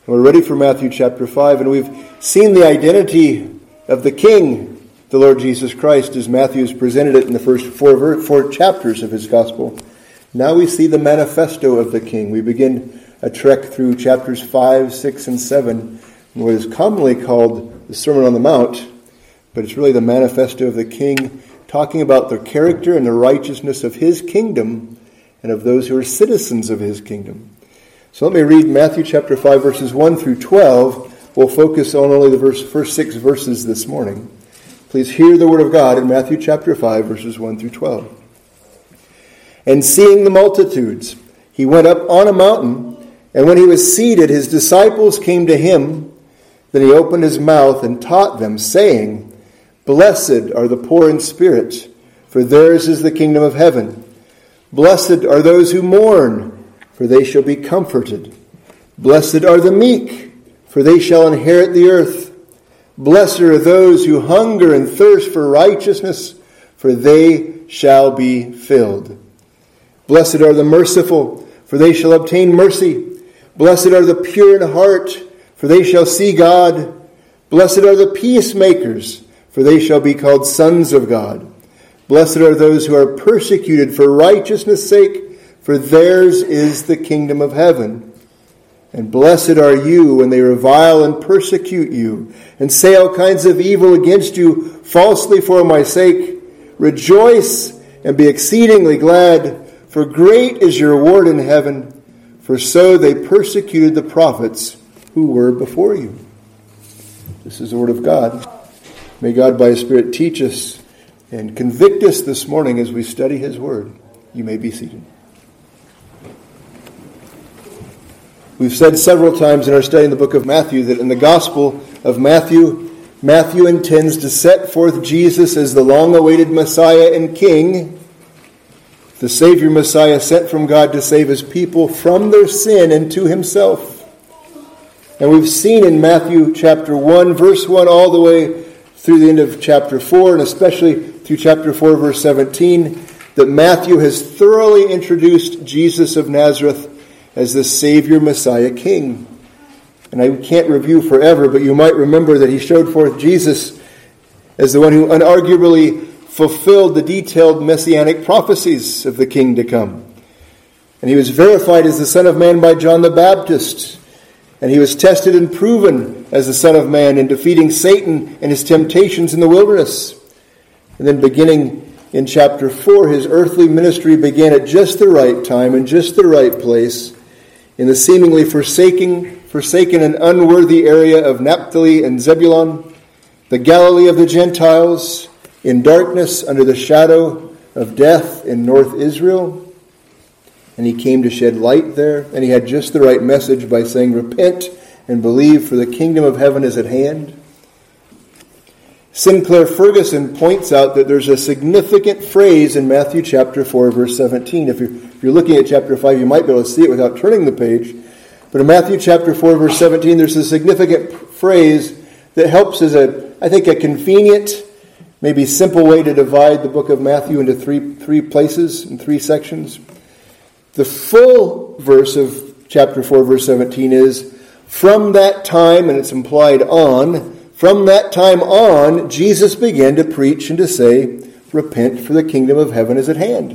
We're ready for Matthew chapter 5, and we've seen the identity of the King, the Lord Jesus Christ, as Matthew has presented it in the first four chapters of his gospel. Now we see the manifesto of the King. We begin a trek through chapters 5, 6, and 7, in what is commonly called the Sermon on the Mount, but it's really the manifesto of the King, talking about the character and the righteousness of his kingdom and of those who are citizens of his kingdom. So let me read Matthew chapter 5, verses 1 through 12. We'll focus on only the first 6 verses this morning. Please hear the word of God in Matthew chapter 5, verses 1 through 12. And seeing the multitudes, he went up on a mountain, and when he was seated, his disciples came to him. Then he opened his mouth and taught them, saying, Blessed are the poor in spirit, for theirs is the kingdom of heaven. Blessed are those who mourn, for they shall be comforted. Blessed are the meek, for they shall inherit the earth. Blessed are those who hunger and thirst for righteousness, for they shall be filled. Blessed are the merciful, for they shall obtain mercy. Blessed are the pure in heart, for they shall see God. Blessed are the peacemakers, for they shall be called sons of God. Blessed are those who are persecuted for righteousness' sake, for theirs is the kingdom of heaven. And blessed are you when they revile and persecute you, and say all kinds of evil against you falsely for my sake. Rejoice and be exceedingly glad, for great is your reward in heaven, for so they persecuted the prophets who were before you. This is the word of God. May God by his Spirit teach us and convict us this morning as we study his word. You may be seated. We've said several times in our study in the book of Matthew that in the Gospel of Matthew, Matthew intends to set forth Jesus as the long-awaited Messiah and King, the Savior Messiah sent from God to save his people from their sin and to himself. And we've seen in Matthew chapter 1, verse 1, all the way through the end of chapter 4, and especially through chapter 4, verse 17, that Matthew has thoroughly introduced Jesus of Nazareth as the Savior, Messiah, King. And I can't review forever, but you might remember that he showed forth Jesus as the one who unarguably fulfilled the detailed messianic prophecies of the King to come. And he was verified as the Son of Man by John the Baptist. And he was tested and proven as the Son of Man in defeating Satan and his temptations in the wilderness. And then beginning in chapter 4, his earthly ministry began at just the right time and just the right place, in the seemingly forsaken and unworthy area of Naphtali and Zebulun, the Galilee of the Gentiles, in darkness under the shadow of death in North Israel. And he came to shed light there, and he had just the right message by saying, Repent and believe, for the kingdom of heaven is at hand. Sinclair Ferguson points out that there's a significant phrase in Matthew chapter 4, verse 17. If you're looking at chapter 5, you might be able to see it without turning the page. But in Matthew chapter 4, verse 17, there's a significant phrase that helps as I think a convenient, maybe simple way to divide the book of Matthew into three places, in 3 sections. The full verse of chapter 4, verse 17 is, From that time, and it's implied on, from that time on, Jesus began to preach and to say, Repent, for the kingdom of heaven is at hand.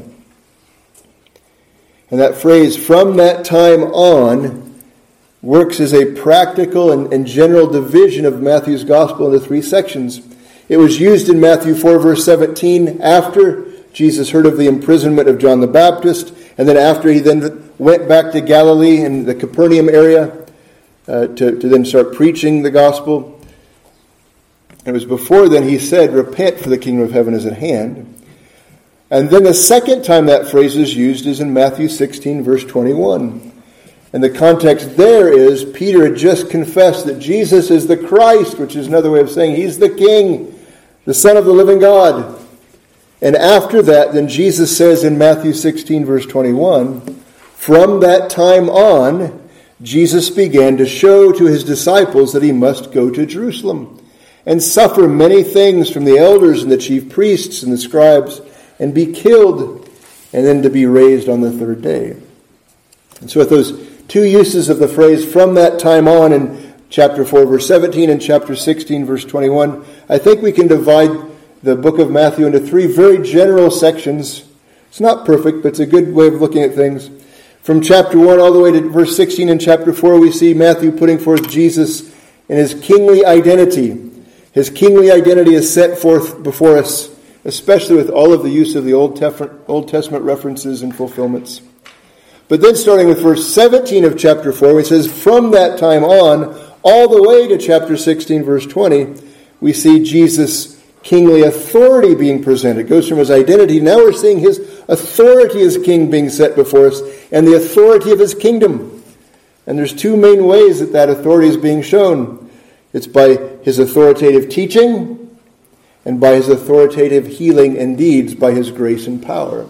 And that phrase, from that time on, works as a practical and general division of Matthew's gospel into 3 sections. It was used in Matthew 4, verse 17, after Jesus heard of the imprisonment of John the Baptist, and then after he then went back to Galilee and the Capernaum area to then start preaching the gospel. It was before then he said, Repent, for the kingdom of heaven is at hand. And then the second time that phrase is used is in Matthew 16, verse 21. And the context there is Peter had just confessed that Jesus is the Christ, which is another way of saying he's the King, the Son of the living God. And after that, then Jesus says in Matthew 16, verse 21, From that time on, Jesus began to show to his disciples that he must go to Jerusalem and suffer many things from the elders and the chief priests and the scribes, and be killed, and then to be raised on the third day. And so with those two uses of the phrase "from that time on" in chapter 4, verse 17, and chapter 16, verse 21. I think we can divide the book of Matthew into three very general sections. It's not perfect, but it's a good way of looking at things. From chapter 1 all the way to verse 16 in chapter 4, we see Matthew putting forth Jesus in his kingly identity. His kingly identity is set forth before us, especially with all of the use of the Old Testament references and fulfillments. But then starting with verse 17 of chapter 4, it says, from that time on, all the way to chapter 16, verse 20, we see Jesus' kingly authority being presented. It goes from his identity. Now we're seeing his authority as king being set before us and the authority of his kingdom. And there's two main ways that that authority is being shown. It's by his authoritative teaching and by his authoritative healing and deeds, by his grace and power.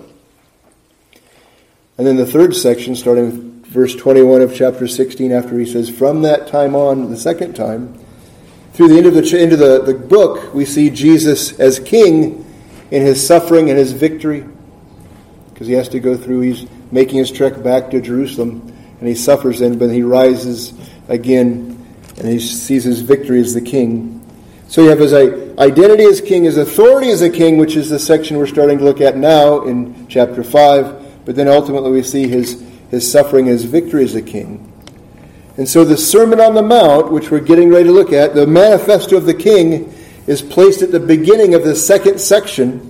And then the third section, starting with verse 21 of chapter 16, after he says, from that time on, the second time, through the end of the book, we see Jesus as king in his suffering and his victory. Because he has to go through, he's making his trek back to Jerusalem, and he suffers then, but he rises again, and he sees his victory as the king. So you have his identity as king, his authority as a king, which is the section we're starting to look at now in chapter 5. But then ultimately we see his suffering, his victory as a king. And so the Sermon on the Mount, which we're getting ready to look at, the manifesto of the king, is placed at the beginning of the second section.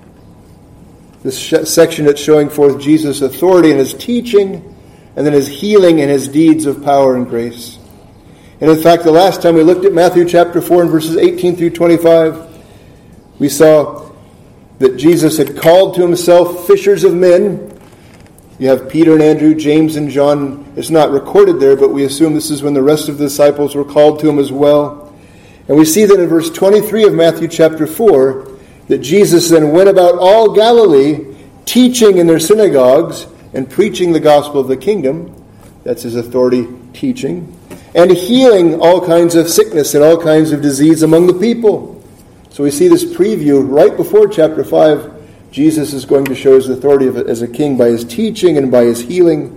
This section that's showing forth Jesus' authority and his teaching, and then his healing and his deeds of power and grace. And in fact, the last time we looked at Matthew chapter 4 and verses 18 through 25, we saw that Jesus had called to himself fishers of men. You have Peter and Andrew, James and John. It's not recorded there, but we assume this is when the rest of the disciples were called to him as well. And we see that in verse 23 of Matthew chapter 4, that Jesus then went about all Galilee, teaching in their synagogues and preaching the gospel of the kingdom. That's his authority teaching. And healing all kinds of sickness and all kinds of disease among the people. So we see this preview right before chapter 5. Jesus is going to show his authority as a king by his teaching and by his healing.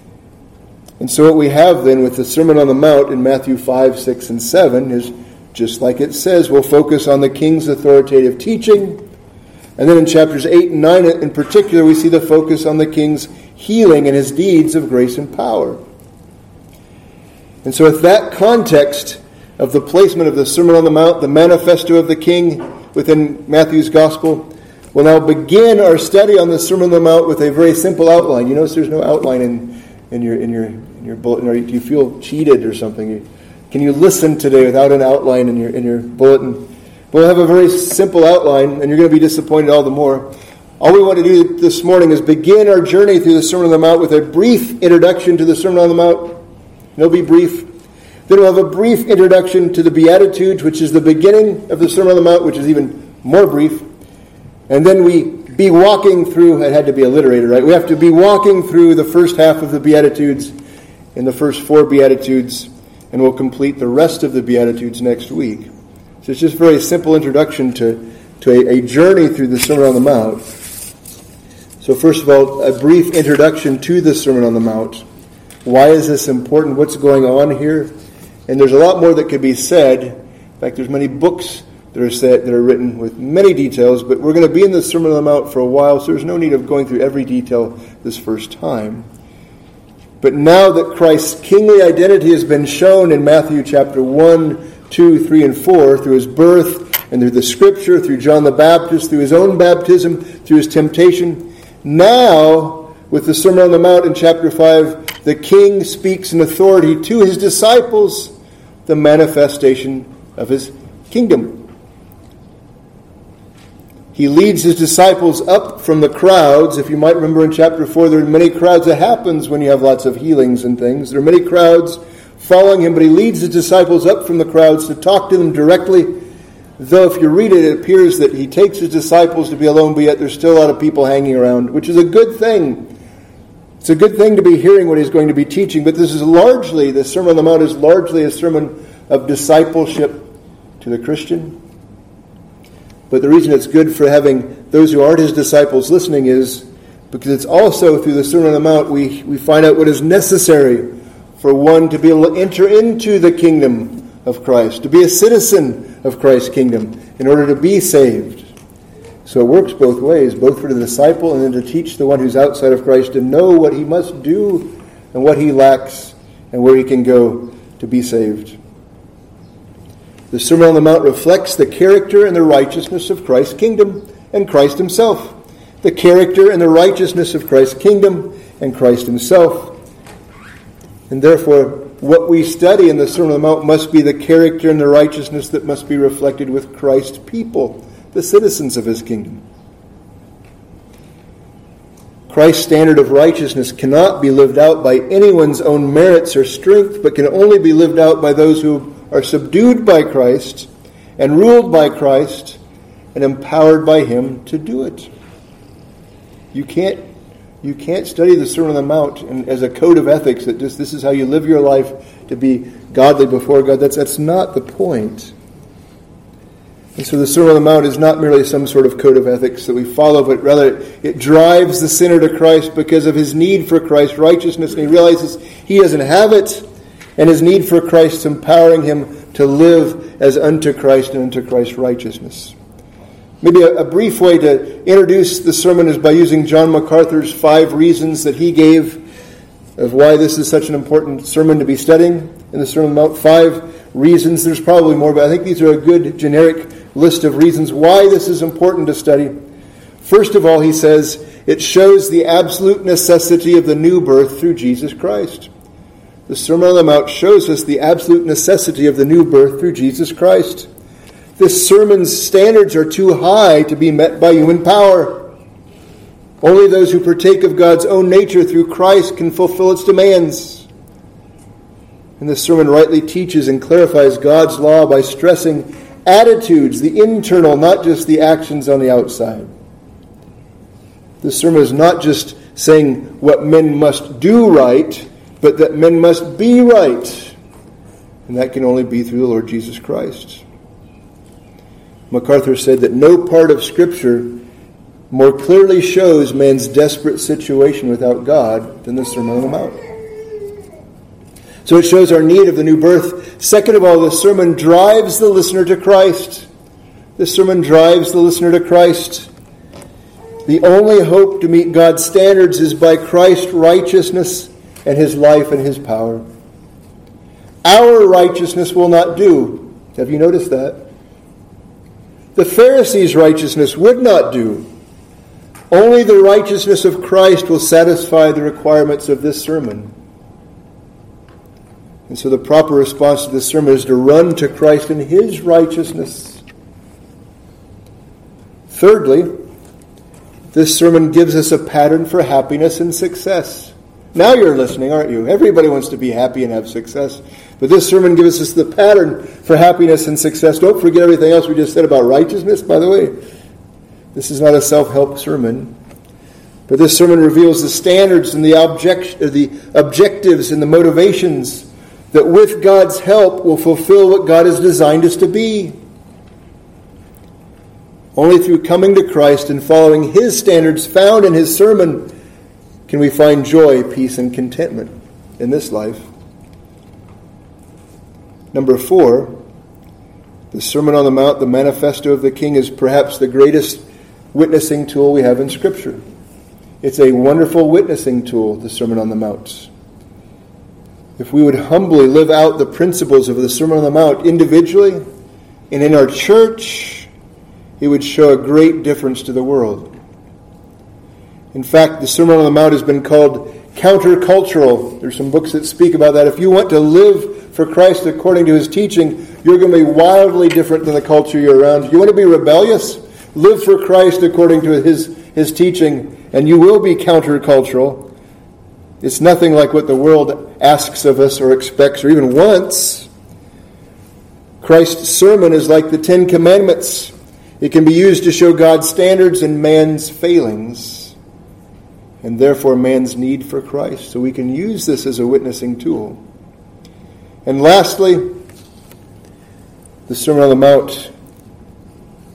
And so what we have then with the Sermon on the Mount in Matthew 5, 6, and 7 is, just like it says, we'll focus on the king's authoritative teaching. And then in chapters 8 and 9 in particular, we see the focus on the king's healing and his deeds of grace and power. And so with that context of the placement of the Sermon on the Mount, the manifesto of the king within Matthew's gospel, we'll now begin our study on the Sermon on the Mount with a very simple outline. You notice there's no outline in your bulletin, or do you feel cheated or something? Can you listen today without an outline in your bulletin? We'll have a very simple outline, and you're going to be disappointed all the more. All we want to do this morning is begin our journey through the Sermon on the Mount with a brief introduction to the Sermon on the Mount. It'll be brief. Then we'll have a brief introduction to the Beatitudes, which is the beginning of the Sermon on the Mount, which is even more brief. And then we be walking through, it had to be alliterated, right? We have to be walking through the first half of the Beatitudes in the first 4 Beatitudes, and we'll complete the rest of the Beatitudes next week. So it's just a very simple introduction to a journey through the Sermon on the Mount. So first of all, a brief introduction to the Sermon on the Mount. Why is this important? What's going on here? And there's a lot more that could be said. In fact, there's many books that are written with many details, but we're going to be in the Sermon on the Mount for a while, so there's no need of going through every detail this first time. But now that Christ's kingly identity has been shown in Matthew chapter 1, 2, 3, and 4, through his birth and through the Scripture, through John the Baptist, through his own baptism, through his temptation, now, with the Sermon on the Mount in chapter 5, the king speaks in authority to his disciples, the manifestation of his kingdom. He leads his disciples up from the crowds. If you might remember in chapter 4, there are many crowds. That happens when you have lots of healings and things. There are many crowds following him, but he leads his disciples up from the crowds to talk to them directly. Though if you read it, it appears that he takes his disciples to be alone, but yet there's still a lot of people hanging around, which is a good thing. It's a good thing to be hearing what he's going to be teaching, but this is largely, the Sermon on the Mount is largely a sermon of discipleship to the Christian. But the reason it's good for having those who aren't his disciples listening is because it's also through the Sermon on the Mount we find out what is necessary for one to be able to enter into the kingdom of Christ, to be a citizen of Christ's kingdom in order to be saved. So it works both ways, both for the disciple and then to teach the one who's outside of Christ to know what he must do and what he lacks and where he can go to be saved. The Sermon on the Mount reflects the character and the righteousness of Christ's kingdom and Christ himself. The character and the righteousness of Christ's kingdom and Christ himself. And therefore, what we study in the Sermon on the Mount must be the character and the righteousness that must be reflected with Christ's people, the citizens of his kingdom. Christ's standard of righteousness cannot be lived out by anyone's own merits or strength, but can only be lived out by those who are subdued by Christ and ruled by Christ and empowered by him to do it. You can't study the Sermon on the Mount as a code of ethics that just this is how you live your life to be godly before God. That's not the point. And so the Sermon on the Mount is not merely some sort of code of ethics that we follow, but rather it drives the sinner to Christ because of his need for Christ's righteousness, and he realizes he doesn't have it, and his need for Christ empowering him to live as unto Christ and unto Christ's righteousness. Maybe a brief way to introduce the sermon is by using John MacArthur's 5 reasons that he gave of why this is such an important sermon to be studying in the Sermon on the Mount. 5 reasons. There's probably more, but I think these are a good generic list of reasons why this is important to study. First of all, he says, it shows the absolute necessity of the new birth through Jesus Christ. The Sermon on the Mount shows us the absolute necessity of the new birth through Jesus Christ. This sermon's standards are too high to be met by human power. Only those who partake of God's own nature through Christ can fulfill its demands. And this sermon rightly teaches and clarifies God's law by stressing attitudes, the internal, not just the actions on the outside. This sermon is not just saying what men must do right, but that men must be right. And that can only be through the Lord Jesus Christ. MacArthur said that no part of Scripture more clearly shows man's desperate situation without God than the Sermon on the Mount. So it shows our need of the new birth. Second of all, the sermon drives the listener to Christ. The sermon drives the listener to Christ. The only hope to meet God's standards is by Christ's righteousness and his life and his power. Our righteousness will not do. Have you noticed that? The Pharisees' righteousness would not do. Only the righteousness of Christ will satisfy the requirements of this sermon. And so the proper response to this sermon is to run to Christ in his righteousness. Thirdly, this sermon gives us a pattern for happiness and success. Now you're listening, aren't you? Everybody wants to be happy and have success. But this sermon gives us the pattern for happiness and success. Don't forget everything else we just said about righteousness, by the way. This is not a self-help sermon. But this sermon reveals the standards and the objectives and the motivations that with God's help will fulfill what God has designed us to be. Only through coming to Christ and following his standards found in his sermon can we find joy, peace, and contentment in this life. Number 4, the Sermon on the Mount, the manifesto of the King, is perhaps the greatest witnessing tool we have in Scripture. It's a wonderful witnessing tool, the Sermon on the Mount. If we would humbly live out the principles of the Sermon on the Mount individually and in our church, it would show a great difference to the world. In fact, the Sermon on the Mount has been called countercultural. There's some books that speak about that. If you want to live for Christ according to his teaching, you're going to be wildly different than the culture you're around. You want to be rebellious? Live for Christ according to his teaching, and you will be countercultural. It's nothing like what the world asks of us or expects or even wants. Christ's sermon is like the 10 Commandments. It can be used to show God's standards and man's failings, and therefore man's need for Christ. So we can use this as a witnessing tool. And lastly, the Sermon on the Mount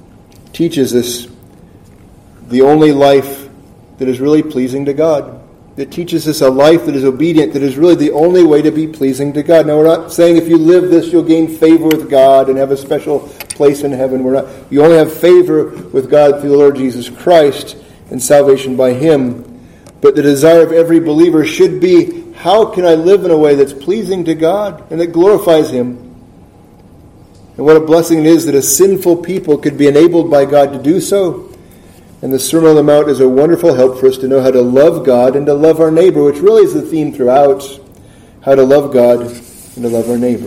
teaches us the only life that is really pleasing to God. that teaches us a life that is obedient, that is really the only way to be pleasing to God. Now, we're not saying if you live this, you'll gain favor with God and have a special place in heaven. You only have favor with God through the Lord Jesus Christ and salvation by Him. But the desire of every believer should be, how can I live in a way that's pleasing to God and that glorifies Him? And what a blessing it is that a sinful people could be enabled by God to do so. And the Sermon on the Mount is a wonderful help for us to know how to love God and to love our neighbor, which really is the theme throughout, how to love God and to love our neighbor.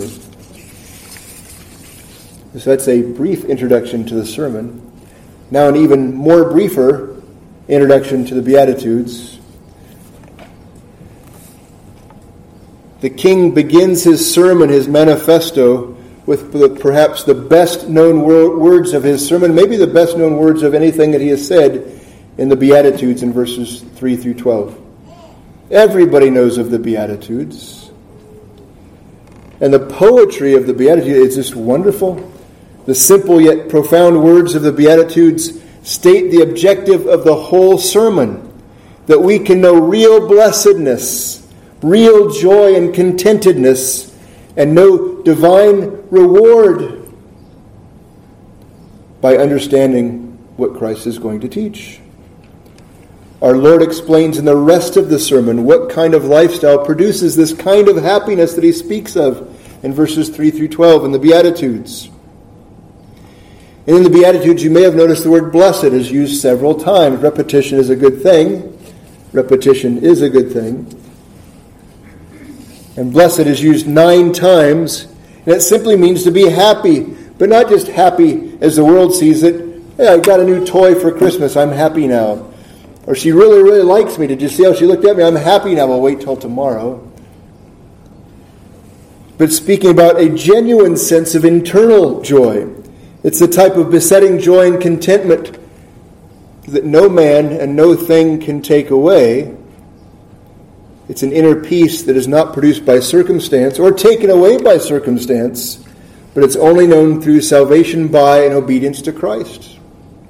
So that's a brief introduction to the sermon. Now an even more briefer introduction to the Beatitudes. The king begins his sermon, his manifesto, with perhaps the best-known words of his sermon, maybe the best-known words of anything that he has said in the Beatitudes in verses 3 through 12. Everybody knows of the Beatitudes. And the poetry of the Beatitudes is just wonderful. The simple yet profound words of the Beatitudes state the objective of the whole sermon, that we can know real blessedness, real joy and contentedness, and know divine reward by understanding what Christ is going to teach. Our Lord explains in the rest of the sermon what kind of lifestyle produces this kind of happiness that He speaks of in verses 3 through 12 in the Beatitudes. And in the Beatitudes, you may have noticed the word blessed is used several times. Repetition is a good thing. Repetition is a good thing. And blessed is used 9 times, and it simply means to be happy, but not just happy as the world sees it. Hey, I got a new toy for Christmas, I'm happy now. Or she really, really likes me. Did you see how she looked at me? I'm happy now, I'll wait till tomorrow. But speaking about a genuine sense of internal joy. It's the type of besetting joy and contentment that no man and no thing can take away. It's an inner peace that is not produced by circumstance or taken away by circumstance, but it's only known through salvation by and obedience to Christ.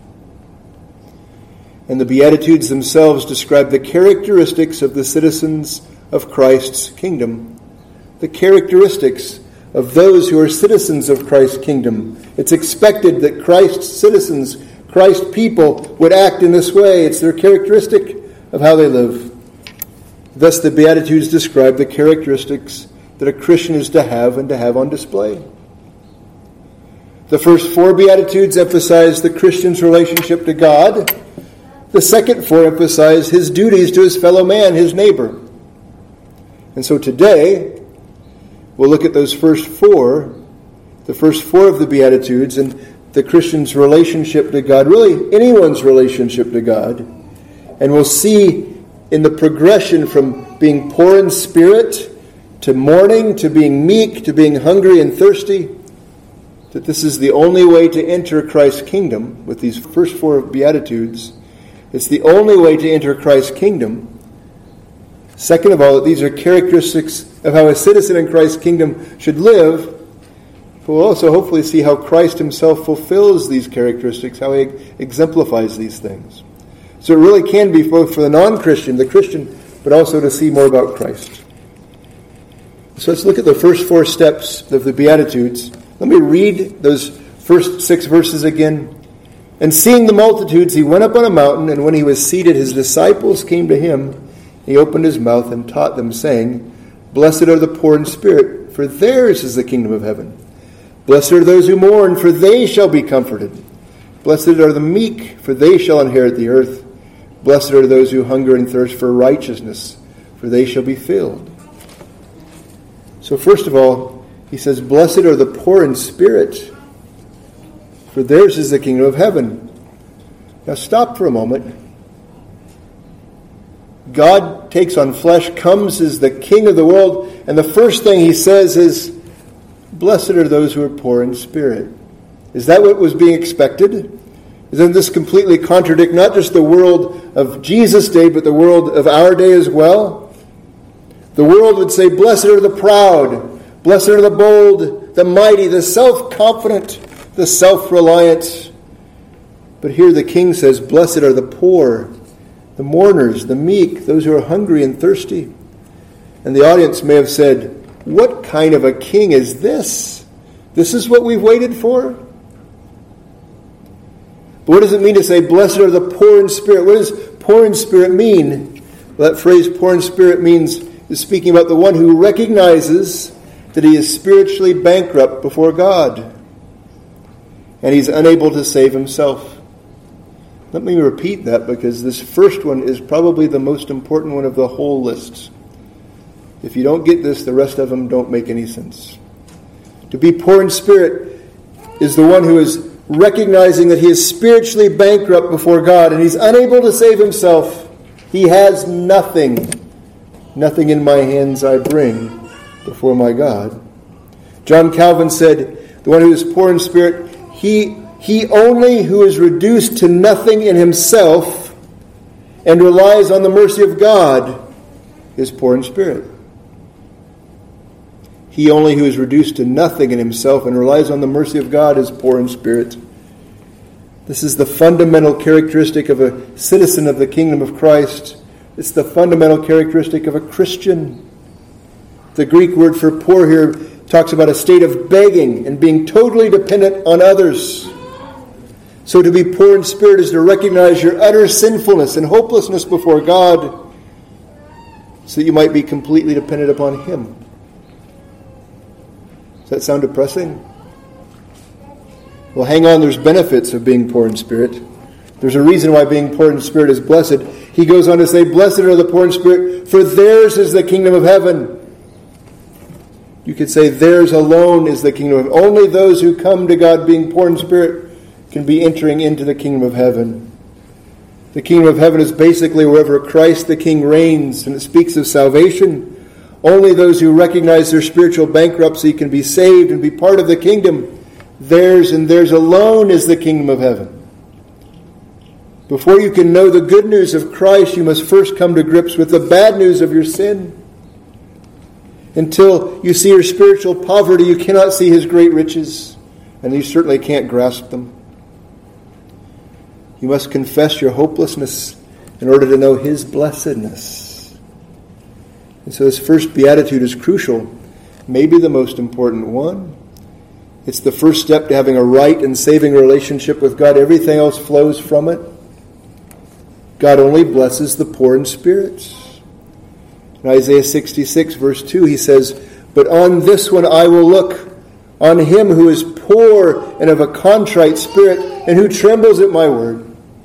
And the Beatitudes themselves describe the characteristics of the citizens of Christ's kingdom. The characteristics of those who are citizens of Christ's kingdom. It's expected that Christ's citizens, Christ's people, would act in this way. It's their characteristic of how they live. Thus, the Beatitudes describe the characteristics that a Christian is to have and to have on display. The first 4 Beatitudes emphasize the Christian's relationship to God. The second 4 emphasize his duties to his fellow man, his neighbor. And so today, we'll look at those first 4, the first 4 of the Beatitudes, and the Christian's relationship to God, really anyone's relationship to God. And we'll see in the progression from being poor in spirit to mourning, to being meek, to being hungry and thirsty, that this is the only way to enter Christ's kingdom with these first 4 Beatitudes. It's the only way to enter Christ's kingdom. Second of all, that these are characteristics of how a citizen in Christ's kingdom should live. But we'll also hopefully see how Christ Himself fulfills these characteristics, how He exemplifies these things. So it really can be both for the non-Christian, the Christian, but also to see more about Christ. So let's look at the first 4 steps of the Beatitudes. Let me read those first 6 verses again. And seeing the multitudes, He went up on a mountain, and when He was seated, His disciples came to Him. He opened His mouth and taught them, saying, Blessed are the poor in spirit, for theirs is the kingdom of heaven. Blessed are those who mourn, for they shall be comforted. Blessed are the meek, for they shall inherit the earth. Blessed are those who hunger and thirst for righteousness, for they shall be filled. So first of all, He says, Blessed are the poor in spirit, for theirs is the kingdom of heaven. Now stop for a moment. God takes on flesh, comes as the King of the world, and the first thing He says is, Blessed are those who are poor in spirit. Is that what was being expected? Doesn't this completely contradict not just the world of Jesus' day, but the world of our day as well? The world would say, Blessed are the proud, blessed are the bold, the mighty, the self-confident, the self-reliant. But here the King says, Blessed are the poor the mourners, the meek, those who are hungry and thirsty. And the audience may have said, what kind of a king is this? This is what we've waited for? But what does it mean to say, blessed are the poor in spirit? What does poor in spirit mean? Well, that phrase, poor in spirit, is speaking about the one who recognizes that he is spiritually bankrupt before God. And he's unable to save himself. Let me repeat that, because this first one is probably the most important one of the whole list. If you don't get this, the rest of them don't make any sense. To be poor in spirit is the one who is recognizing that he is spiritually bankrupt before God and he's unable to save himself. He has nothing. Nothing in my hands I bring before my God. John Calvin said, the one who is poor in spirit, he only who is reduced to nothing in himself and relies on the mercy of God is poor in spirit. He only who is reduced to nothing in himself and relies on the mercy of God is poor in spirit. This is the fundamental characteristic of a citizen of the kingdom of Christ. It's the fundamental characteristic of a Christian. The Greek word for poor here talks about a state of begging and being totally dependent on others. So to be poor in spirit is to recognize your utter sinfulness and hopelessness before God so that you might be completely dependent upon Him. Does that sound depressing? Well, hang on, there's benefits of being poor in spirit. There's a reason why being poor in spirit is blessed. He goes on to say, blessed are the poor in spirit, for theirs is the kingdom of heaven. You could say theirs alone is the kingdom of heaven. Only those who come to God being poor in spirit can be entering into the kingdom of heaven. The kingdom of heaven is basically wherever Christ the King reigns, and it speaks of salvation. Only those who recognize their spiritual bankruptcy can be saved and be part of the kingdom. Theirs and theirs alone is the kingdom of heaven. Before you can know the good news of Christ, you must first come to grips with the bad news of your sin. Until you see your spiritual poverty, you cannot see His great riches, and you certainly can't grasp them. You must confess your hopelessness in order to know His blessedness. And so this first beatitude is crucial, maybe the most important one. It's the first step to having a right and saving relationship with God. Everything else flows from it. God only blesses the poor in spirit. In Isaiah 66, verse 2, he says, but on this one I will look, on him who is poor and of a contrite spirit, and who trembles at my word.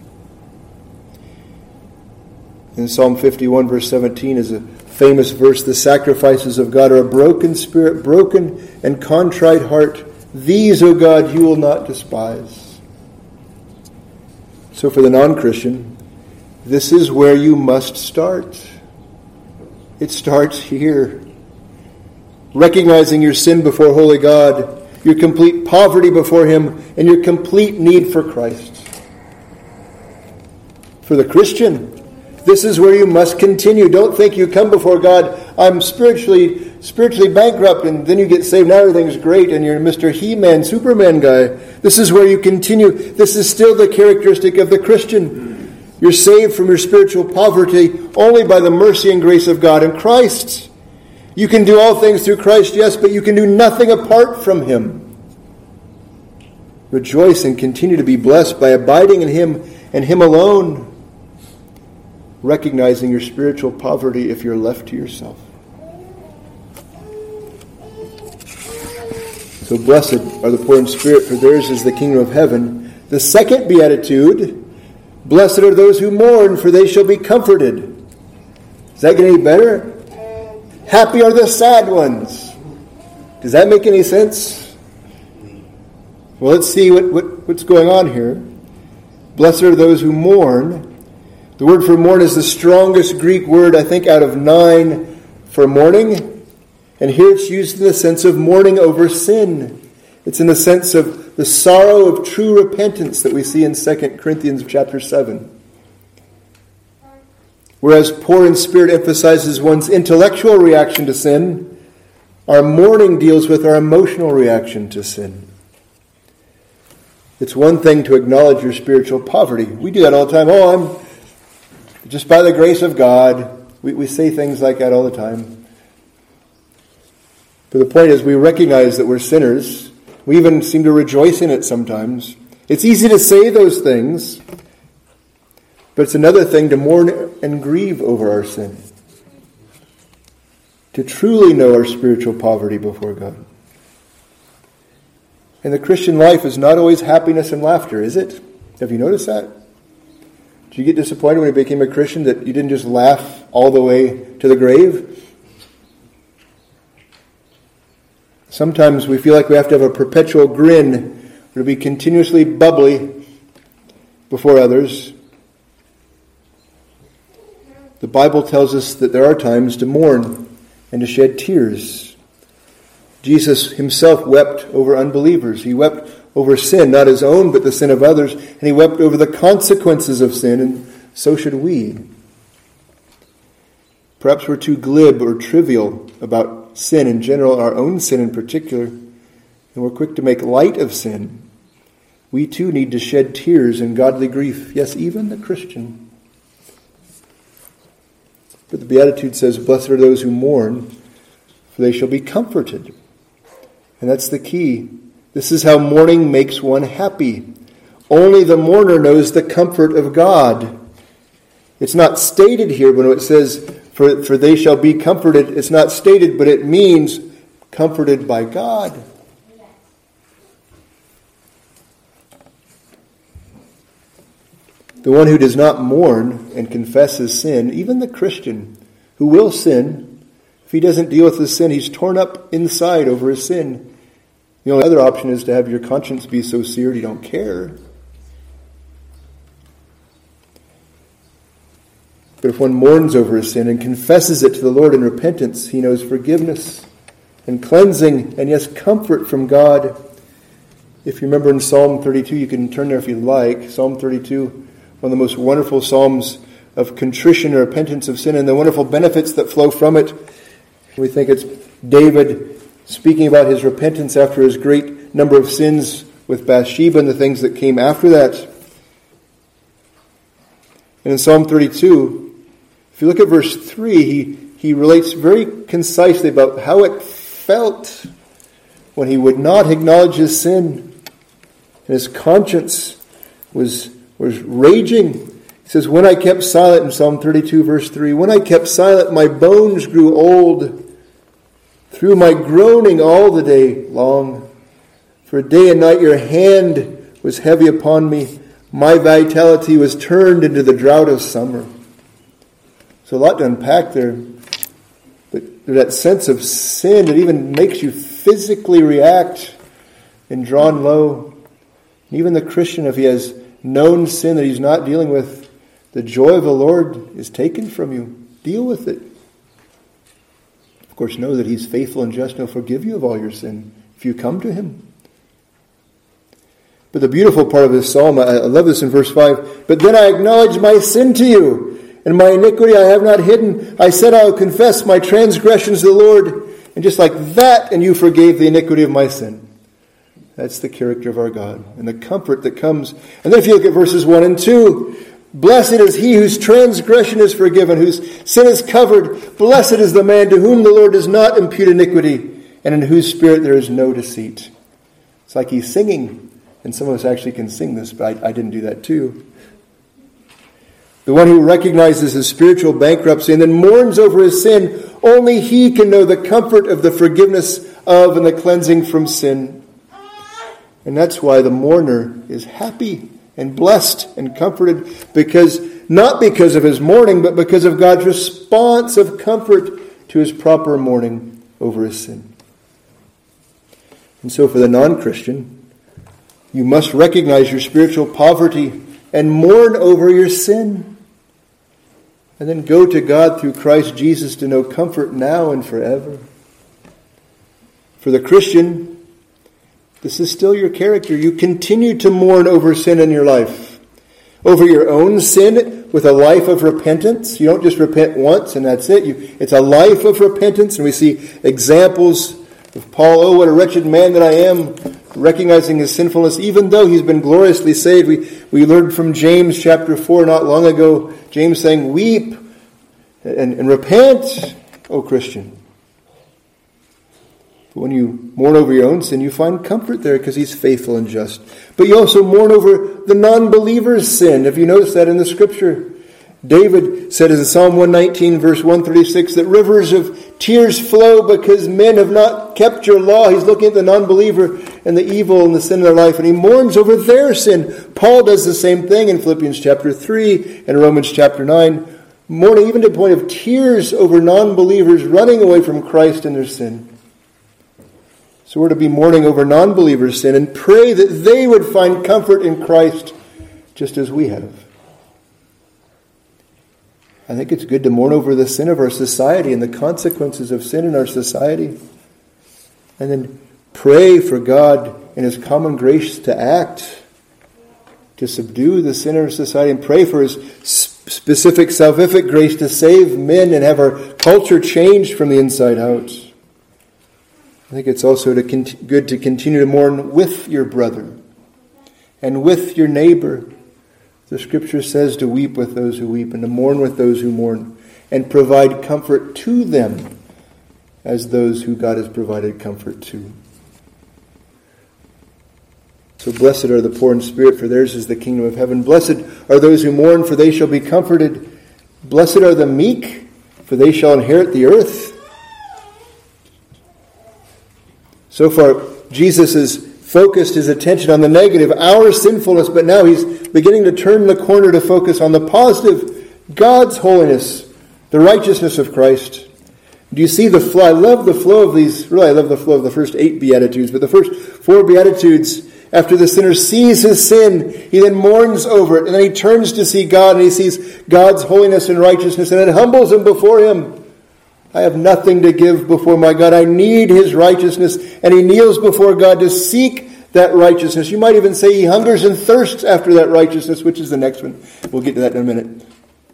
In Psalm 51, verse 17 is a famous verse, the sacrifices of God are a broken spirit, broken and contrite heart. These, O God, you will not despise. So for the non-Christian, this is where you must start. It starts here. Recognizing your sin before holy God, your complete poverty before Him, and your complete need for Christ. For the Christian, this is where you must continue. Don't think you come before God, I'm spiritually bankrupt, and then you get saved, now everything's great, and you're Mr. He-Man, Superman guy. This is where you continue. This is still the characteristic of the Christian. You're saved from your spiritual poverty only by the mercy and grace of God in Christ. You can do all things through Christ, yes, but you can do nothing apart from Him. Rejoice and continue to be blessed by abiding in Him and Him alone. Recognizing your spiritual poverty if you're left to yourself. So blessed are the poor in spirit, for theirs is the kingdom of heaven. The second beatitude, blessed are those who mourn, for they shall be comforted. Does that get any better? Happy are the sad ones. Does that make any sense? Well, let's see what's going on here. Blessed are those who mourn. The word for mourn is the strongest Greek word, I think, out of 9 for mourning. And here it's used in the sense of mourning over sin. It's in the sense of the sorrow of true repentance that we see in 2 Corinthians chapter 7. Whereas poor in spirit emphasizes one's intellectual reaction to sin, our mourning deals with our emotional reaction to sin. It's one thing to acknowledge your spiritual poverty. We do that all the time. Just by the grace of God, we say things like that all the time. But the point is, we recognize that we're sinners. We even seem to rejoice in it sometimes. It's easy to say those things, but it's another thing to mourn and grieve over our sin. To truly know our spiritual poverty before God. And the Christian life is not always happiness and laughter, is it? Have you noticed that? Did you get disappointed when you became a Christian that you didn't just laugh all the way to the grave? Sometimes we feel like we have to have a perpetual grin or to be continuously bubbly before others. The Bible tells us that there are times to mourn and to shed tears. Jesus himself wept over unbelievers. He wept over sin, not his own, but the sin of others. And he wept over the consequences of sin, and so should we. Perhaps we're too glib or trivial about sin in general, our own sin in particular, and we're quick to make light of sin. We too need to shed tears in godly grief. Yes, even the Christian. But the Beatitude says, "Blessed are those who mourn, for they shall be comforted." And that's the key. This is how mourning makes one happy. Only the mourner knows the comfort of God. It's not stated here when it says, for they shall be comforted. It's not stated, but it means comforted by God. The one who does not mourn and confess his sin, even the Christian who will sin, if he doesn't deal with his sin, he's torn up inside over his sin. The only other option is to have your conscience be so seared you don't care. But if one mourns over his sin and confesses it to the Lord in repentance, he knows forgiveness and cleansing and, yes, comfort from God. If you remember in Psalm 32, you can turn there if you like. Psalm 32, one of the most wonderful psalms of contrition and repentance of sin and the wonderful benefits that flow from it. We think it's David speaking about his repentance after his great number of sins with Bathsheba and the things that came after that. And in Psalm 32, if you look at verse 3, he relates very concisely about how it felt when he would not acknowledge his sin. And his conscience was raging. He says, "When I kept silent," in Psalm 32, verse 3, "when I kept silent, my bones grew old. Through my groaning all the day long. For day and night your hand was heavy upon me. My vitality was turned into the drought of summer." So a lot to unpack there. But that sense of sin, it even makes you physically react and drawn low. And even the Christian, if he has known sin that he's not dealing with, the joy of the Lord is taken from you. Deal with it. Of course, know that he's faithful and just and he'll forgive you of all your sin if you come to him. But the beautiful part of this psalm, I love this in verse 5, "But then I acknowledged my sin to you, and my iniquity I have not hidden. I said I will confess my transgressions to the Lord." And just like that, and you forgave the iniquity of my sin. That's the character of our God and the comfort that comes. And then if you look at verses 1 and 2, "Blessed is he whose transgression is forgiven, whose sin is covered. Blessed is the man to whom the Lord does not impute iniquity, and in whose spirit there is no deceit." It's like he's singing. And some of us actually can sing this, but I didn't do that too. The one who recognizes his spiritual bankruptcy and then mourns over his sin, only he can know the comfort of the forgiveness of and the cleansing from sin. And that's why the mourner is happy and blessed and comforted, not because of his mourning, but because of God's response of comfort to his proper mourning over his sin. And so for the non-Christian, you must recognize your spiritual poverty and mourn over your sin. And then go to God through Christ Jesus to know comfort now and forever. For the Christian, this is still your character. You continue to mourn over sin in your life. Over your own sin with a life of repentance. You don't just repent once and that's it. It's a life of repentance. And we see examples of Paul. "Oh, what a wretched man that I am. recognizing his sinfulness, even though he's been gloriously saved. We learned from James chapter 4 not long ago, James saying, weep and repent, O Christian. But when you mourn over your own sin, you find comfort there because he's faithful and just. But you also mourn over the non-believer's sin. Have you noticed that in the Scripture? David said in Psalm 119, verse 136, that rivers of tears flow because men have not kept your law. He's looking at the non-believer and the evil and the sin in their life, and he mourns over their sin. Paul does the same thing in Philippians chapter 3 and Romans chapter 9, mourning even to the point of tears over non-believers running away from Christ in their sin. So we're to be mourning over non-believers' sin and pray that they would find comfort in Christ just as we have. I think it's good to mourn over the sin of our society and the consequences of sin in our society. And then pray for God in his common grace to act, to subdue the sin of our society, and pray for his specific salvific grace to save men and have our culture changed from the inside out. I think it's also good to continue to mourn with your brother and with your neighbor. The Scripture says to weep with those who weep and to mourn with those who mourn and provide comfort to them as those who God has provided comfort to. So blessed are the poor in spirit, for theirs is the kingdom of heaven. Blessed are those who mourn, for they shall be comforted. Blessed are the meek, for they shall inherit the earth. So far, Jesus has focused his attention on the negative, our sinfulness, but now he's beginning to turn the corner to focus on the positive, God's holiness, the righteousness of Christ. Do you see the flow? I love the flow of these, really I love the flow of the first 8 Beatitudes, but the first 4 Beatitudes, after the sinner sees his sin, he then mourns over it, and then he turns to see God, and he sees God's holiness and righteousness, and it humbles him before him. I have nothing to give before my God. I need his righteousness. And he kneels before God to seek that righteousness. You might even say he hungers and thirsts after that righteousness, which is the next one. We'll get to that in a minute.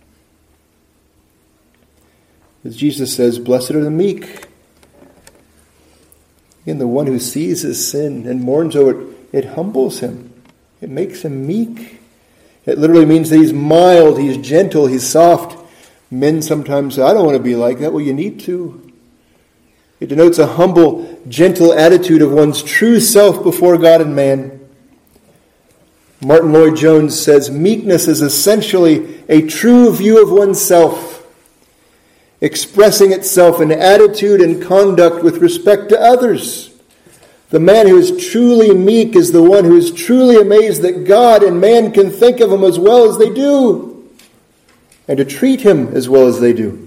As Jesus says, blessed are the meek. Again, the one who sees his sin and mourns over it, it humbles him. It makes him meek. It literally means that he's mild, he's gentle, he's soft. Men sometimes say, I don't want to be like that. Well, you need to. It denotes a humble, gentle attitude of one's true self before God and man. Martin Lloyd-Jones says, meekness is essentially a true view of oneself, expressing itself in attitude and conduct with respect to others. The man who is truly meek is the one who is truly amazed that God and man can think of him as well as they do, and to treat him as well as they do.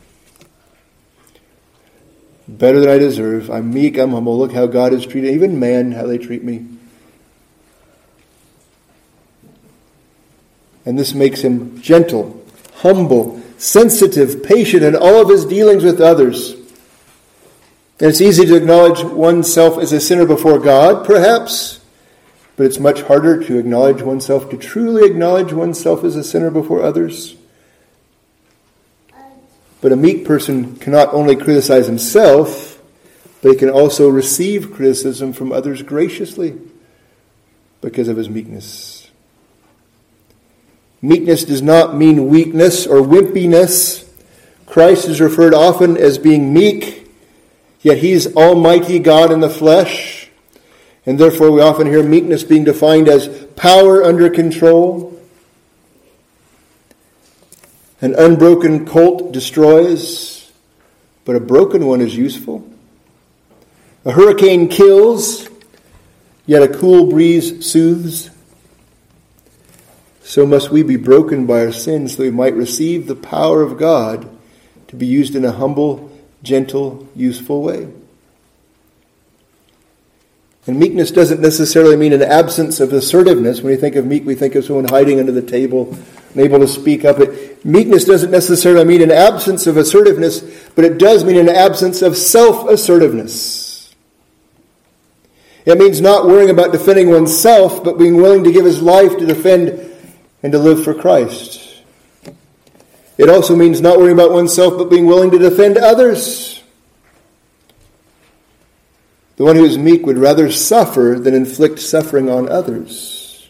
Better than I deserve. I'm meek, I'm humble. Look how God has treated even man, how they treat me. And this makes him gentle, humble, sensitive, patient in all of his dealings with others. And it's easy to acknowledge oneself as a sinner before God, perhaps, but it's much harder to acknowledge oneself, to truly acknowledge oneself as a sinner before others. But a meek person can not only criticize himself, but he can also receive criticism from others graciously because of his meekness. Meekness does not mean weakness or wimpiness. Christ is referred often as being meek, yet he's Almighty God in the flesh. And therefore we often hear meekness being defined as power under control. An unbroken colt destroys, but a broken one is useful. A hurricane kills, yet a cool breeze soothes. So must we be broken by our sins so that we might receive the power of God to be used in a humble, gentle, useful way. And meekness doesn't necessarily mean an absence of assertiveness. When we think of meek, we think of someone hiding under the table, unable to speak up. Meekness doesn't necessarily mean an absence of assertiveness, but it does mean an absence of self-assertiveness. It means not worrying about defending oneself, but being willing to give his life to defend and to live for Christ. It also means not worrying about oneself, but being willing to defend others. The one who is meek would rather suffer than inflict suffering on others.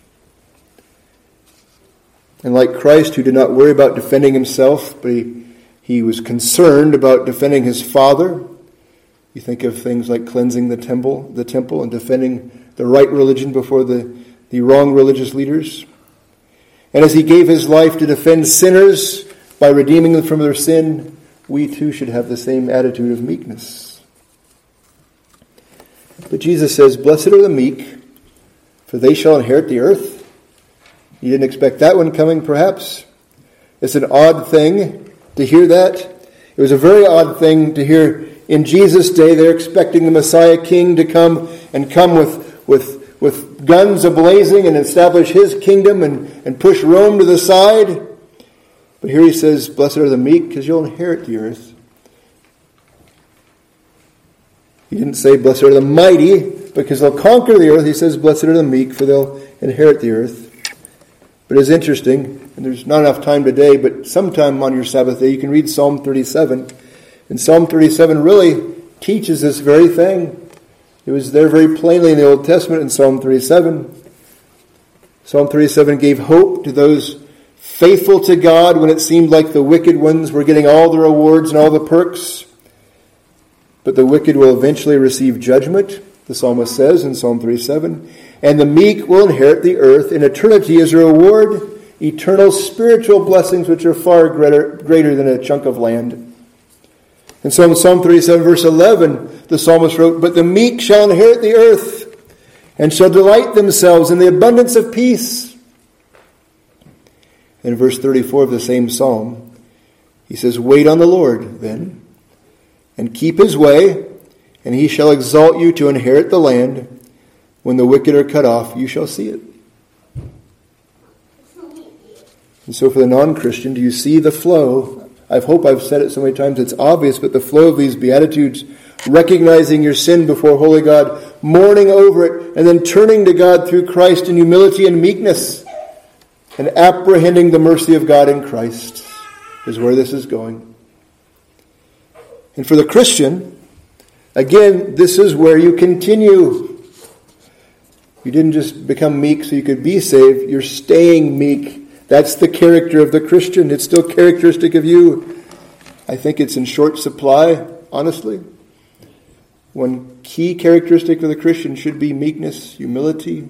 And like Christ, who did not worry about defending himself, but he was concerned about defending his Father. You think of things like cleansing the temple and defending the right religion before the wrong religious leaders. And as he gave his life to defend sinners by redeeming them from their sin, we too should have the same attitude of meekness. But Jesus says, "Blessed are the meek, for they shall inherit the earth." You didn't expect that one coming, perhaps. It's an odd thing to hear that. It was a very odd thing to hear in Jesus' day. They're expecting the Messiah King to come with guns ablazing and establish his kingdom and push Rome to the side. But here he says, "Blessed are the meek, because you'll inherit the earth." He didn't say, "Blessed are the mighty, because they'll conquer the earth." He says, "Blessed are the meek, for they'll inherit the earth." But it's interesting, and there's not enough time today, but sometime on your Sabbath day you can read Psalm 37. And Psalm 37 really teaches this very thing. It was there very plainly in the Old Testament in Psalm 37. Psalm 37 gave hope to those faithful to God when it seemed like the wicked ones were getting all the rewards and all the perks. But the wicked will eventually receive judgment, the psalmist says in Psalm 37. And the meek will inherit the earth in eternity as a reward, eternal spiritual blessings which are far greater than a chunk of land. And so in Psalm 37 verse 11, the psalmist wrote, "But the meek shall inherit the earth, and shall delight themselves in the abundance of peace." In verse 34 of the same psalm, he says, "Wait on the Lord, then, and keep his way, and he shall exalt you to inherit the land. When the wicked are cut off, you shall see it." And so for the non-Christian, do you see the flow? I hope I've said it so many times it's obvious, but the flow of these Beatitudes, recognizing your sin before holy God, mourning over it, and then turning to God through Christ in humility and meekness, and apprehending the mercy of God in Christ, is where this is going. And for the Christian, again, this is where you continue. You didn't just become meek so you could be saved. You're staying meek. That's the character of the Christian. It's still characteristic of you. I think it's in short supply, honestly. One key characteristic of the Christian should be meekness, humility.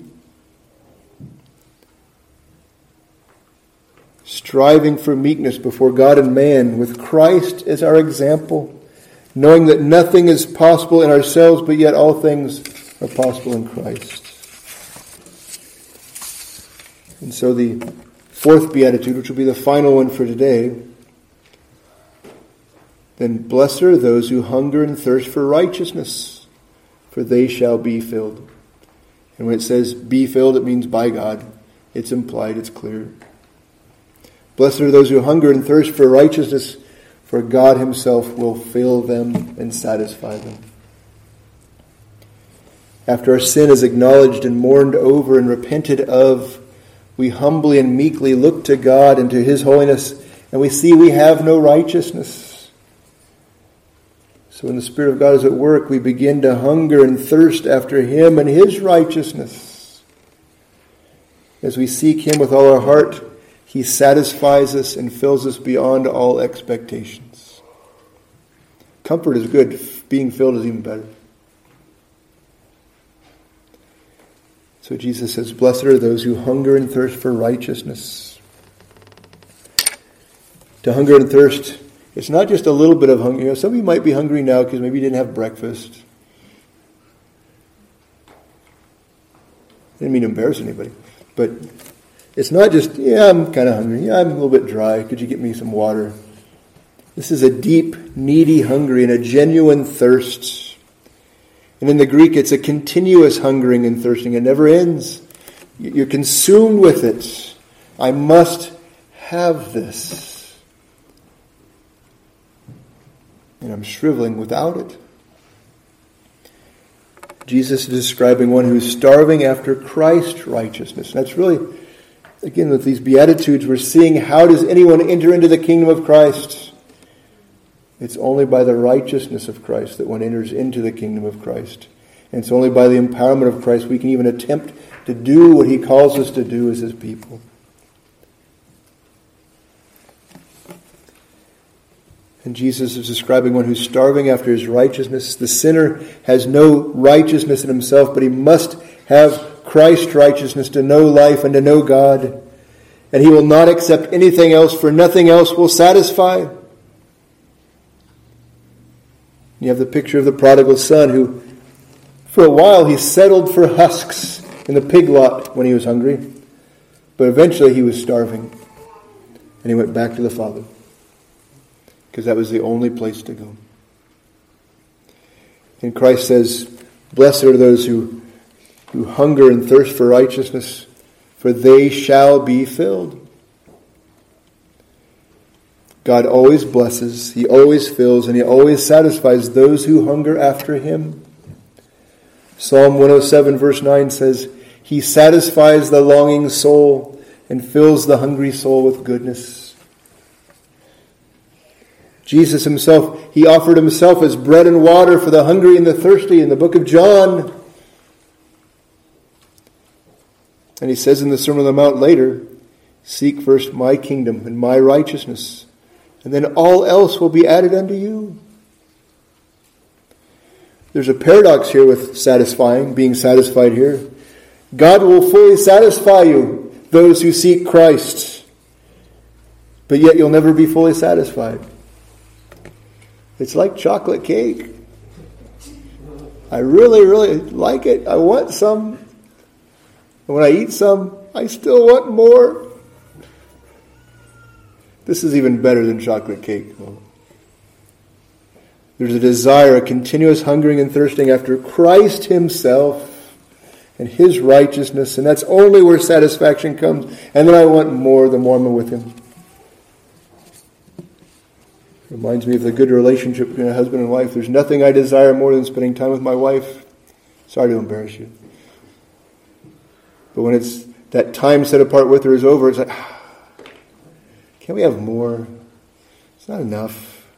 Striving for meekness before God and man, with Christ as our example. Knowing that nothing is possible in ourselves, but yet all things are possible in Christ. And so the fourth beatitude, which will be the final one for today, then blessed are those who hunger and thirst for righteousness, for they shall be filled. And when it says be filled, it means by God. It's implied, it's clear. Blessed are those who hunger and thirst for righteousness, for God himself will fill them and satisfy them. After our sin is acknowledged and mourned over and repented of, we humbly and meekly look to God and to his holiness, and we see we have no righteousness. So when the Spirit of God is at work, we begin to hunger and thirst after him and his righteousness. As we seek him with all our heart, he satisfies us and fills us beyond all expectations. Comfort is good. Being filled is even better. So Jesus says, blessed are those who hunger and thirst for righteousness. To hunger and thirst, it's not just a little bit of hunger. Some of you might be hungry now because maybe you didn't have breakfast. I didn't mean to embarrass anybody. But it's not just, I'm kind of hungry. I'm a little bit dry. Could you get me some water? This is a deep, needy hunger and a genuine thirst. And in the Greek, it's a continuous hungering and thirsting. It never ends. You're consumed with it. I must have this. And I'm shriveling without it. Jesus is describing one who's starving after Christ's righteousness. That's really, again, with these Beatitudes, we're seeing how does anyone enter into the kingdom of Christ? It's only by the righteousness of Christ that one enters into the kingdom of Christ. And it's only by the empowerment of Christ we can even attempt to do what he calls us to do as his people. And Jesus is describing one who's starving after his righteousness. The sinner has no righteousness in himself, but he must have Christ's righteousness to know life and to know God. And he will not accept anything else, for nothing else will satisfy. You have the picture of the prodigal son who, for a while, he settled for husks in the pig lot when he was hungry. But eventually he was starving. And he went back to the Father, because that was the only place to go. And Christ says, blessed are those who hunger and thirst for righteousness, for they shall be filled. God always blesses, he always fills, and he always satisfies those who hunger after him. Psalm 107 verse 9 says, he satisfies the longing soul and fills the hungry soul with goodness. Jesus himself, he offered himself as bread and water for the hungry and the thirsty in the book of John. And he says in the Sermon on the Mount later, seek first my kingdom and my righteousness, and then all else will be added unto you. There's a paradox here with satisfying, being satisfied here. God will fully satisfy you, those who seek Christ, but yet you'll never be fully satisfied. It's like chocolate cake. I really, really like it. I want some. And when I eat some, I still want more. This is even better than chocolate cake. There's a desire, a continuous hungering and thirsting after Christ himself and his righteousness. And that's only where satisfaction comes. And then I want more the more I'm with him. Reminds me of the good relationship between a husband and wife. There's nothing I desire more than spending time with my wife. Sorry to embarrass you. But when it's that time set apart with her is over, it's like, can't we have more? It's not enough.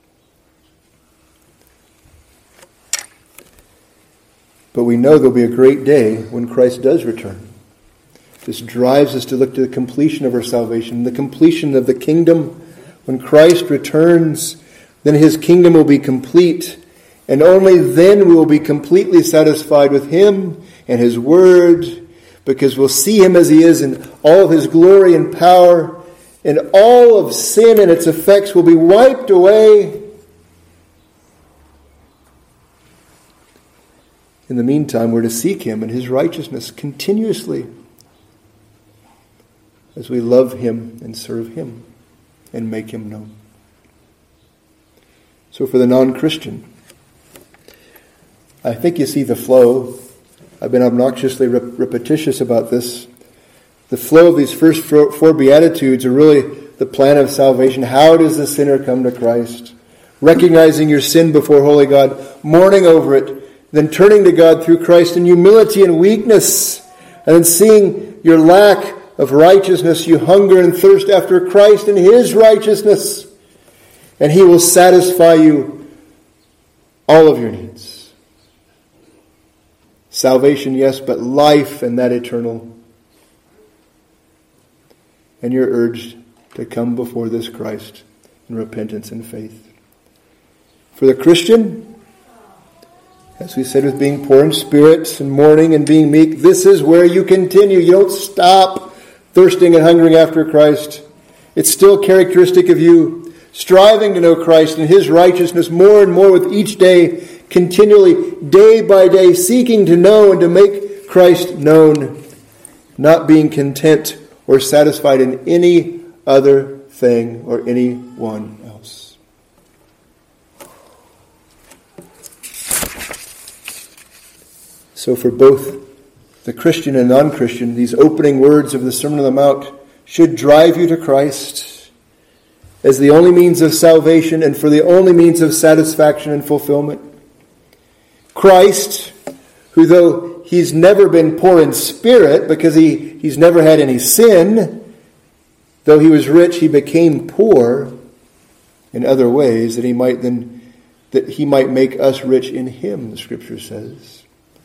But we know there'll be a great day when Christ does return. This drives us to look to the completion of our salvation, the completion of the kingdom. When Christ returns, then his kingdom will be complete. And only then we will be completely satisfied with him and his word, because we'll see him as he is in all of his glory and power, and all of sin and its effects will be wiped away. In the meantime, we're to seek him and his righteousness continuously as we love him and serve him and make him known. So for the non-Christian, I think you see the flow. I've been obnoxiously repetitious about this. The flow of these first four Beatitudes are really the plan of salvation. How does the sinner come to Christ? Recognizing your sin before holy God, mourning over it, then turning to God through Christ in humility and weakness, and then seeing your lack of righteousness, you hunger and thirst after Christ and his righteousness, and he will satisfy you all of your needs. Salvation, yes, but life and that eternal. And you're urged to come before this Christ in repentance and faith. For the Christian, as we said, with being poor in spirit and mourning and being meek, this is where you continue. You don't stop thirsting and hungering after Christ. It's still characteristic of you, striving to know Christ and his righteousness more and more with each day, continually, day by day, seeking to know and to make Christ known, not being content or satisfied in any other thing or anyone else. So for both the Christian and non-Christian, these opening words of the Sermon on the Mount should drive you to Christ as the only means of salvation and for the only means of satisfaction and fulfillment. Christ, who though he's never been poor in spirit because he's never had any sin, though he was rich, he became poor in other ways that he might make us rich in him, the Scripture says.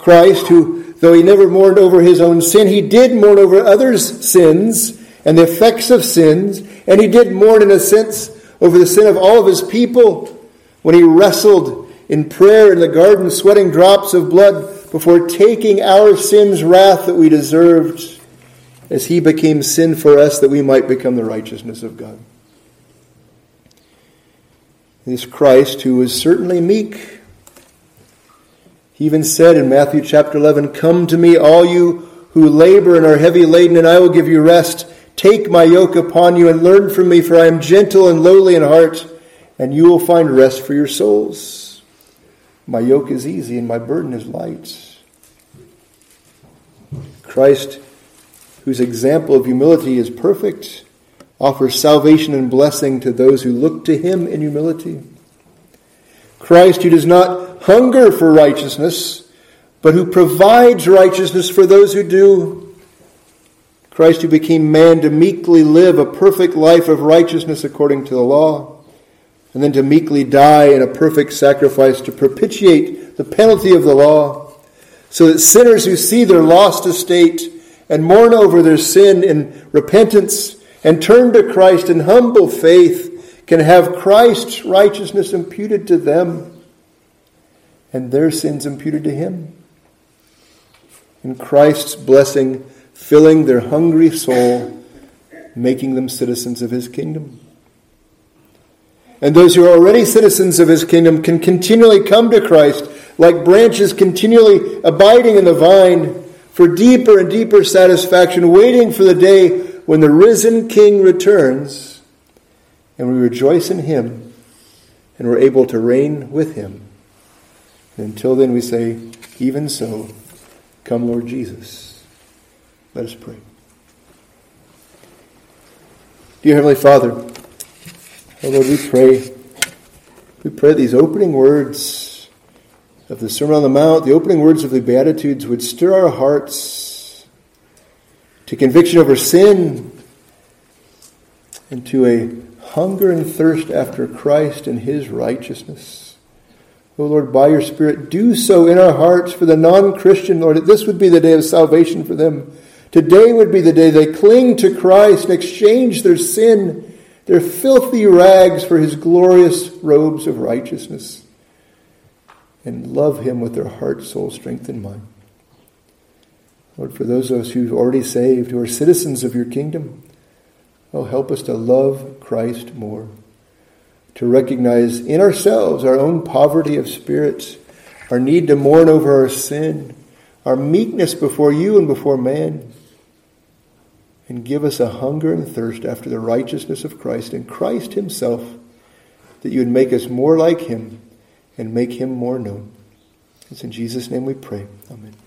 Christ, who, though he never mourned over his own sin, he did mourn over others' sins and the effects of sins, and he did mourn, in a sense, over the sin of all of his people when he wrestled in prayer in the garden, sweating drops of blood before taking our sin's wrath that we deserved, as he became sin for us that we might become the righteousness of God. This Christ, who was certainly meek, he even said in Matthew chapter 11, "Come to me, all you who labor and are heavy laden, and I will give you rest. Take my yoke upon you and learn from me, for I am gentle and lowly in heart, and you will find rest for your souls. My yoke is easy and my burden is light." Christ, whose example of humility is perfect, offers salvation and blessing to those who look to him in humility. Christ, who does not hunger for righteousness, but who provides righteousness for those who do. Christ, who became man to meekly live a perfect life of righteousness according to the law, and then to meekly die in a perfect sacrifice to propitiate the penalty of the law, so that sinners who see their lost estate and mourn over their sin in repentance and turn to Christ in humble faith can have Christ's righteousness imputed to them and their sins imputed to him. And Christ's blessing filling their hungry soul, making them citizens of his kingdom. And those who are already citizens of his kingdom can continually come to Christ like branches continually abiding in the vine for deeper and deeper satisfaction, waiting for the day when the risen King returns and we rejoice in him and we're able to reign with him. And until then we say, even so, come Lord Jesus. Let us pray. Dear Heavenly Father, oh Lord, we pray these opening words of the Sermon on the Mount, the opening words of the Beatitudes would stir our hearts to conviction over sin and to a hunger and thirst after Christ and his righteousness. Oh Lord, by your Spirit, do so in our hearts for the non-Christian, Lord, that this would be the day of salvation for them. Today would be the day they cling to Christ and exchange their sin, their filthy rags, for his glorious robes of righteousness, and love him with their heart, soul, strength, and mind. Lord, for those of us who are already saved, who are citizens of your kingdom, oh, help us to love Christ more, to recognize in ourselves our own poverty of spirit, our need to mourn over our sin, our meekness before you and before man, and give us a hunger and thirst after the righteousness of Christ and Christ himself, that you would make us more like him and make him more known. It's in Jesus' name we pray. Amen.